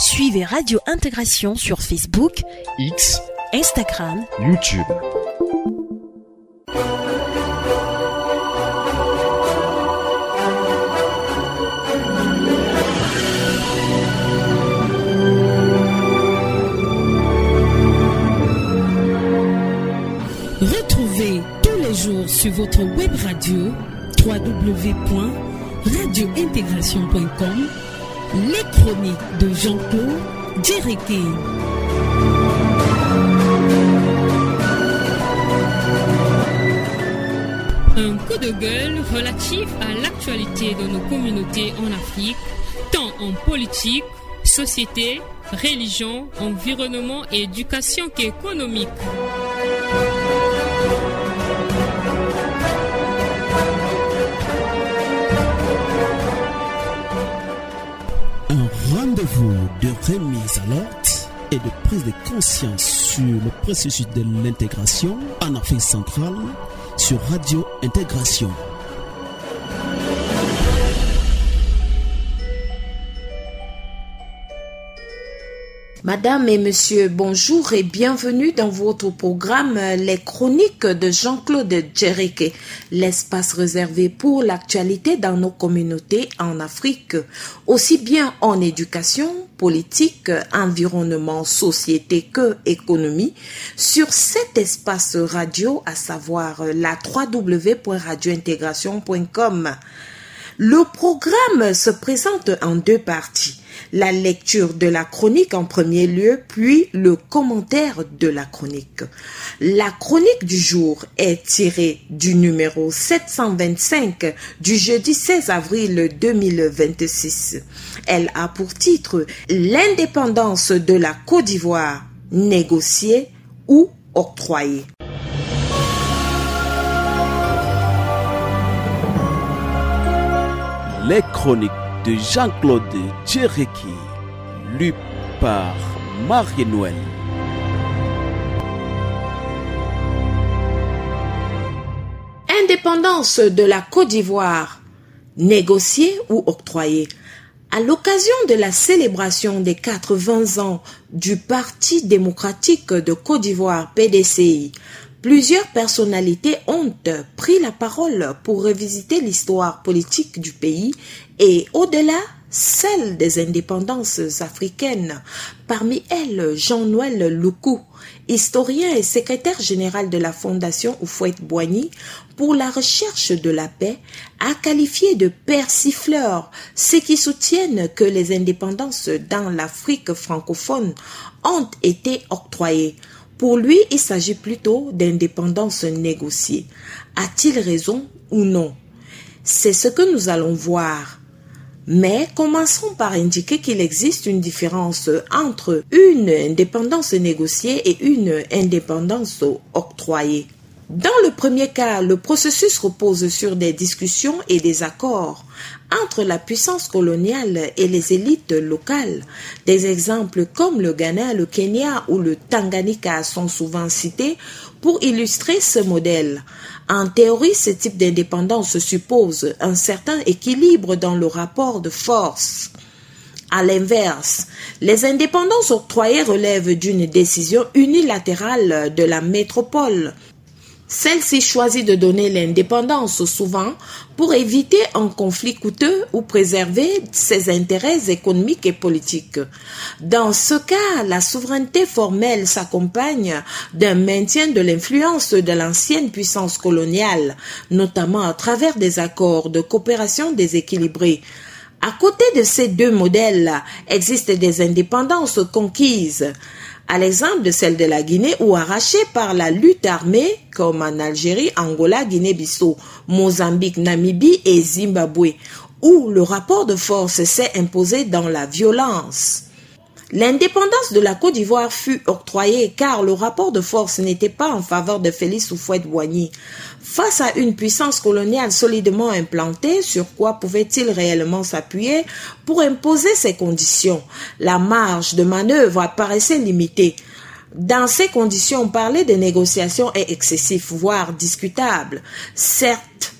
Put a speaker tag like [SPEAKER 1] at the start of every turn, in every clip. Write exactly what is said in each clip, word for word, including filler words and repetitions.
[SPEAKER 1] Suivez Radio Intégration sur Facebook,
[SPEAKER 2] X,
[SPEAKER 1] Instagram,
[SPEAKER 2] YouTube.
[SPEAKER 3] Retrouvez tous les jours sur votre web radio w w w point radio intégration point com les chroniques de Jean-Claude Djereké.
[SPEAKER 4] Un coup de gueule relatif à l'actualité de nos communautés en Afrique, tant en politique, société, religion, environnement et éducation qu'économique.
[SPEAKER 5] Un rendez-vous de remise à l'ordre et de prise de conscience sur le processus de l'intégration en Afrique centrale sur Radio Intégration.
[SPEAKER 6] Madame et Monsieur, bonjour et bienvenue dans votre programme Les Chroniques de Jean-Claude Djereké, l'espace réservé pour l'actualité dans nos communautés en Afrique, aussi bien en éducation, politique, environnement, société que économie, sur cet espace radio, à savoir la w w w point radio intégration point com. Le programme se présente en deux parties. La lecture de la chronique en premier lieu, puis le commentaire de la chronique. La chronique du jour est tirée du numéro sept cent vingt-cinq du jeudi seize avril deux mille vingt-six. Elle a pour titre « L'indépendance de la Côte d'Ivoire, négociée ou octroyée ».
[SPEAKER 5] Les chroniques de Jean-Claude Djereké, lu par Marie-Noël.
[SPEAKER 6] Indépendance de la Côte d'Ivoire, négociée ou octroyée. À l'occasion de la célébration des quatre-vingts ans du Parti démocratique de Côte d'Ivoire, P D C I, plusieurs personnalités ont pris la parole pour revisiter l'histoire politique du pays et, au-delà, celle des indépendances africaines. Parmi elles, Jean-Noël Loukou, historien et secrétaire général de la Fondation Houphouët-Boigny pour la recherche de la paix, a qualifié de persifleurs ceux qui soutiennent que les indépendances dans l'Afrique francophone ont été octroyées. Pour lui, il s'agit plutôt d'indépendance négociée. A-t-il raison ou non? C'est ce que nous allons voir. Mais commençons par indiquer qu'il existe une différence entre une indépendance négociée et une indépendance octroyée. Dans le premier cas, le processus repose sur des discussions et des accords entre la puissance coloniale et les élites locales. Des exemples comme le Ghana, le Kenya ou le Tanganyika sont souvent cités pour illustrer ce modèle. En théorie, ce type d'indépendance suppose un certain équilibre dans le rapport de force. À l'inverse, les indépendances octroyées relèvent d'une décision unilatérale de la métropole. Celle-ci choisit de donner l'indépendance souvent pour éviter un conflit coûteux ou préserver ses intérêts économiques et politiques. Dans ce cas, la souveraineté formelle s'accompagne d'un maintien de l'influence de l'ancienne puissance coloniale, notamment à travers des accords de coopération déséquilibrés. À côté de ces deux modèles, existent des indépendances conquises, à l'exemple de celle de la Guinée ou arrachée par la lutte armée, comme en Algérie, Angola, Guinée-Bissau, Mozambique, Namibie et Zimbabwe, où le rapport de force s'est imposé dans la violence. L'indépendance de la Côte d'Ivoire fut octroyée car le rapport de force n'était pas en faveur de Félix Houphouët-Boigny. Face à une puissance coloniale solidement implantée, sur quoi pouvait-il réellement s'appuyer pour imposer ses conditions? La marge de manœuvre apparaissait limitée. Dans ces conditions, parler de négociations est excessif, voire discutable. Certes,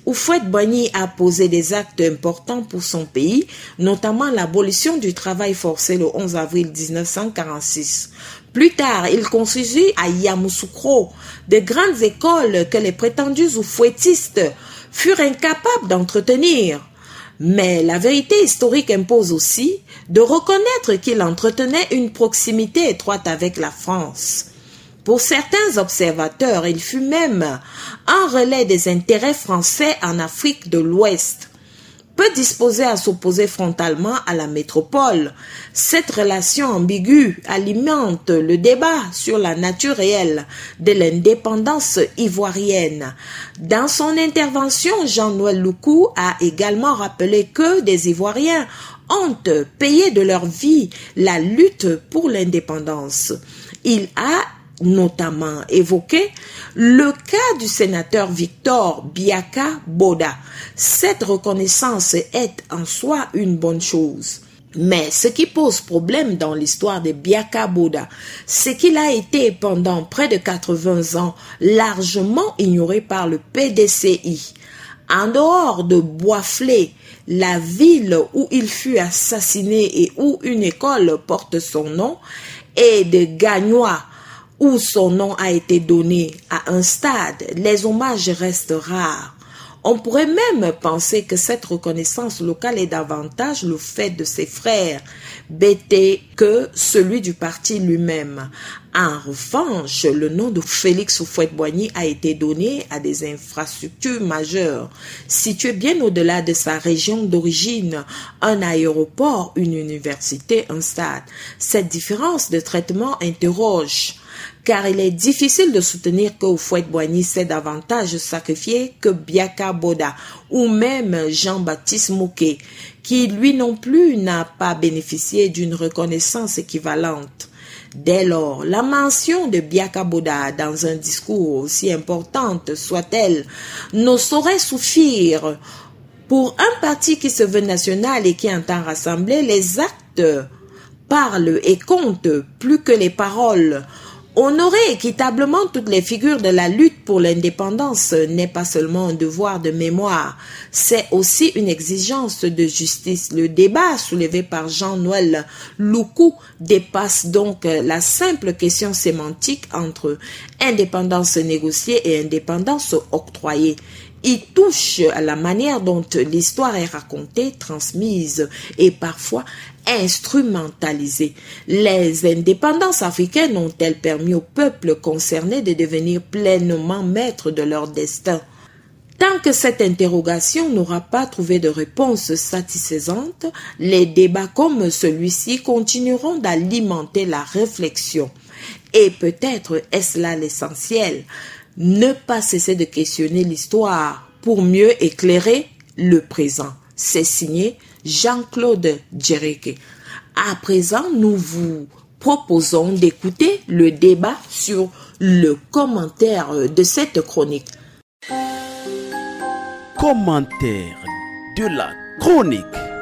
[SPEAKER 6] Houphouët-Boigny a posé des actes importants pour son pays, notamment l'abolition du travail forcé le onze avril mille neuf cent quarante-six. Plus tard, il construisit à Yamoussoukro de grandes écoles que les prétendus oufouettistes furent incapables d'entretenir. Mais la vérité historique impose aussi de reconnaître qu'il entretenait une proximité étroite avec la France. Pour certains observateurs, il fut même un relais des intérêts français en Afrique de l'Ouest. Peu disposé à s'opposer frontalement à la métropole, cette relation ambiguë alimente le débat sur la nature réelle de l'indépendance ivoirienne. Dans son intervention, Jean-Noël Loukou a également rappelé que des Ivoiriens ont payé de leur vie la lutte pour l'indépendance. Il a notamment évoqué le cas du sénateur Victor Biaka Boda. Cette reconnaissance est en soi une bonne chose. Mais ce qui pose problème dans l'histoire de Biaka Boda, c'est qu'il a été pendant près de quatre-vingts ans largement ignoré par le P D C I. En dehors de Boisflé, la ville où il fut assassiné et où une école porte son nom, et de Gagnois, où son nom a été donné à un stade, les hommages restent rares. On pourrait même penser que cette reconnaissance locale est davantage le fait de ses frères B T que celui du parti lui-même. En revanche, le nom de Félix Houphouët-Boigny a été donné à des infrastructures majeures, situées bien au-delà de sa région d'origine, un aéroport, une université, un stade. Cette différence de traitement interroge, car il est difficile de soutenir que Houphouët-Boigny s'est davantage sacrifié que Biaka Boda ou même Jean-Baptiste Mouquet, qui lui non plus n'a pas bénéficié d'une reconnaissance équivalente. Dès lors, la mention de Biaka Boda dans un discours aussi importante soit-elle ne saurait suffire. Pour un parti qui se veut national et qui entend rassembler, les actes parlent et comptent plus que les paroles. Honorer équitablement toutes les figures de la lutte pour l'indépendance n'est pas seulement un devoir de mémoire, c'est aussi une exigence de justice. Le débat soulevé par Jean-Noël Loukou dépasse donc la simple question sémantique entre indépendance négociée et indépendance octroyée. Il touche à la manière dont l'histoire est racontée, transmise et parfois instrumentalisée. Les indépendances africaines ont-elles permis aux peuples concernés de devenir pleinement maîtres de leur destin? Tant que cette interrogation n'aura pas trouvé de réponse satisfaisante, les débats comme celui-ci continueront d'alimenter la réflexion. Et peut-être est-ce là l'essentiel. Ne pas cesser de questionner l'histoire pour mieux éclairer le présent. C'est signé Jean-Claude Djereke. À présent, nous vous proposons d'écouter le débat sur le commentaire de cette chronique.
[SPEAKER 5] Commentaire de la chronique.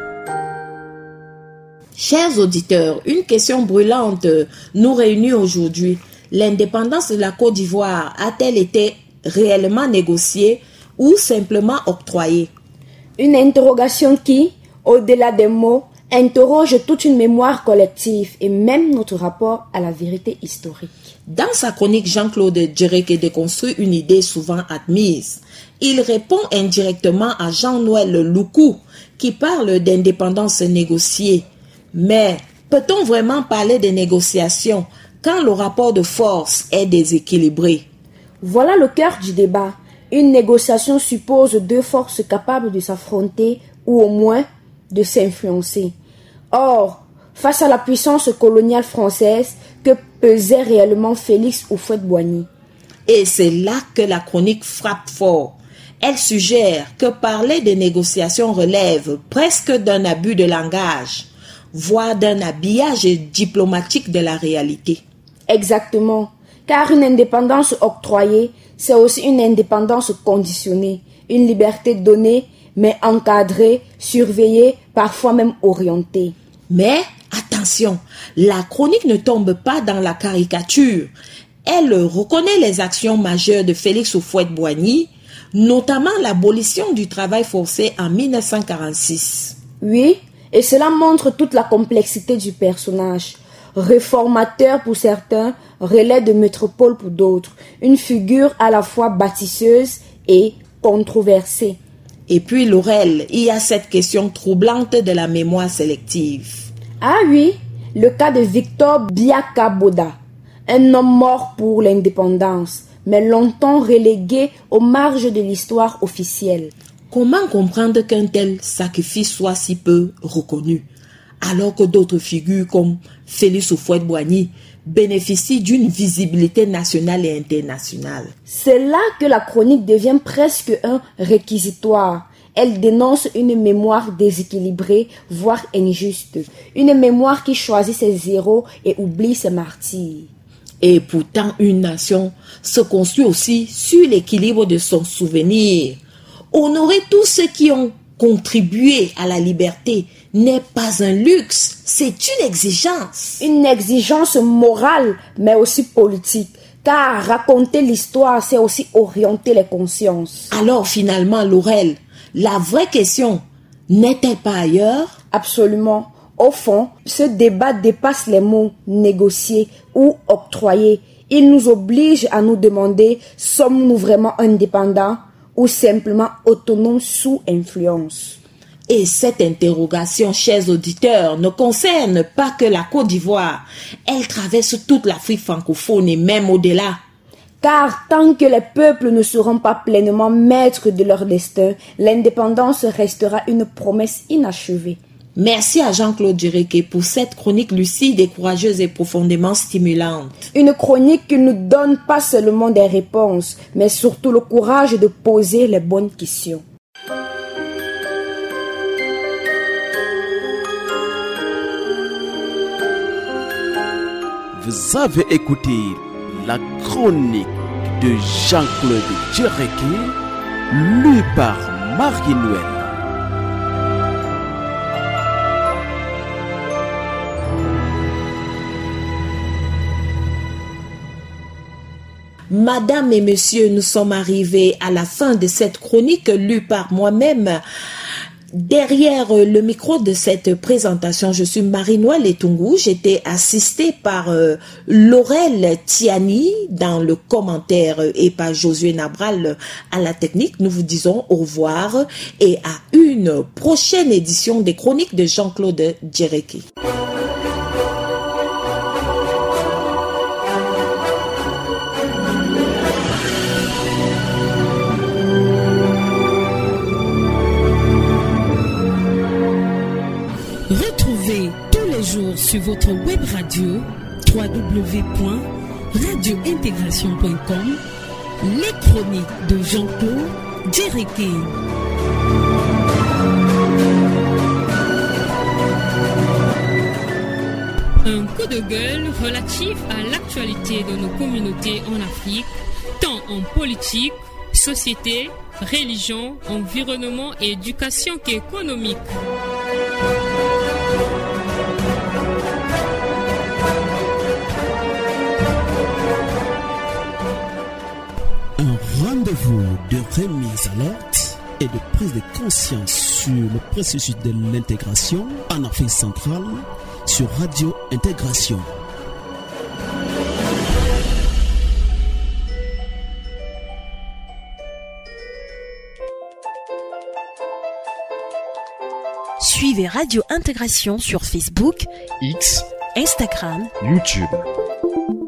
[SPEAKER 6] Chers auditeurs, une question brûlante nous réunit aujourd'hui. L'indépendance de la Côte d'Ivoire a-t-elle été réellement négociée ou simplement octroyée?
[SPEAKER 2] Une interrogation qui, au-delà des mots, interroge toute une mémoire collective et même notre rapport à la vérité historique.
[SPEAKER 6] Dans sa chronique, Jean-Claude Djereke déconstruit une idée souvent admise. Il répond indirectement à Jean-Noël Loukou qui parle d'indépendance négociée. Mais peut-on vraiment parler de négociation quand le rapport de force est déséquilibré?
[SPEAKER 2] Voilà le cœur du débat. Une négociation suppose deux forces capables de s'affronter ou au moins de s'influencer. Or, face à la puissance coloniale française, que pesait réellement Félix Houphouët-Boigny?
[SPEAKER 6] Et c'est là que la chronique frappe fort. Elle suggère que parler de négociation relève presque d'un abus de langage, voire d'un habillage diplomatique de la réalité.
[SPEAKER 2] Exactement, car une indépendance octroyée, c'est aussi une indépendance conditionnée, une liberté donnée, mais encadrée, surveillée, parfois même orientée.
[SPEAKER 6] Mais attention, la chronique ne tombe pas dans la caricature. Elle reconnaît les actions majeures de Félix Houphouët-Boigny, notamment l'abolition du travail forcé en mille neuf cent quarante-six.
[SPEAKER 2] Oui, et cela montre toute la complexité du personnage. Réformateur pour certains, relais de métropole pour d'autres. Une figure à la fois bâtisseuse et controversée.
[SPEAKER 6] Et puis Laurel, il y a cette question troublante de la mémoire sélective.
[SPEAKER 2] Ah oui, le cas de Victor Biakaboda, un homme mort pour l'indépendance, mais longtemps relégué aux marges de l'histoire officielle.
[SPEAKER 6] Comment comprendre qu'un tel sacrifice soit si peu reconnu, alors que d'autres figures comme Félix Houphouët-Boigny bénéficient d'une visibilité nationale et internationale?
[SPEAKER 2] C'est là que la chronique devient presque un réquisitoire. Elle dénonce une mémoire déséquilibrée, voire injuste. Une mémoire qui choisit ses héros et oublie ses martyrs.
[SPEAKER 6] Et pourtant, une nation se construit aussi sur l'équilibre de son souvenir. Honorer tous ceux qui ont contribué à la liberté n'est pas un luxe, c'est une exigence.
[SPEAKER 2] Une exigence morale, mais aussi politique. Car raconter l'histoire, c'est aussi orienter les consciences.
[SPEAKER 6] Alors finalement, Laurel, la vraie question n'est-elle pas ailleurs?
[SPEAKER 2] Absolument. Au fond, ce débat dépasse les mots négocier ou octroyer. Il nous oblige à nous demander, sommes-nous vraiment indépendants ou simplement autonomes sous influence?
[SPEAKER 6] Et cette interrogation, chers auditeurs, ne concerne pas que la Côte d'Ivoire. Elle traverse toute l'Afrique francophone et même au-delà.
[SPEAKER 2] Car tant que les peuples ne seront pas pleinement maîtres de leur destin, l'indépendance restera une promesse inachevée.
[SPEAKER 6] Merci à Jean-Claude Djereké pour cette chronique lucide et courageuse et profondément stimulante.
[SPEAKER 2] Une chronique qui nous donne pas seulement des réponses, mais surtout le courage de poser les bonnes questions.
[SPEAKER 5] Vous avez écouté la chronique de Jean-Claude Djereké, lue par Marie-Noël.
[SPEAKER 6] Madame et messieurs, nous sommes arrivés à la fin de cette chronique lue par moi-même. Derrière le micro de cette présentation, je suis Marie-Noël Etungou. J'étais assistée par euh, Laurel Tiani dans le commentaire et par Josué Nabral à la technique. Nous vous disons au revoir et à une prochaine édition des chroniques de Jean-Claude Djereké.
[SPEAKER 3] Retrouvez tous les jours sur votre web radio w w w point radio intégration point com les chroniques de Jean-Claude Djereké.
[SPEAKER 4] Un coup de gueule relatif à l'actualité de nos communautés en Afrique, tant en politique, société, religion, environnement et éducation qu'économique.
[SPEAKER 5] Un rendez-vous de remise à l'ordre et de prise de conscience sur le processus de l'intégration en Afrique centrale sur Radio Intégration.
[SPEAKER 1] Suivez Radio Intégration sur Facebook,
[SPEAKER 7] X,
[SPEAKER 1] Instagram,
[SPEAKER 7] YouTube.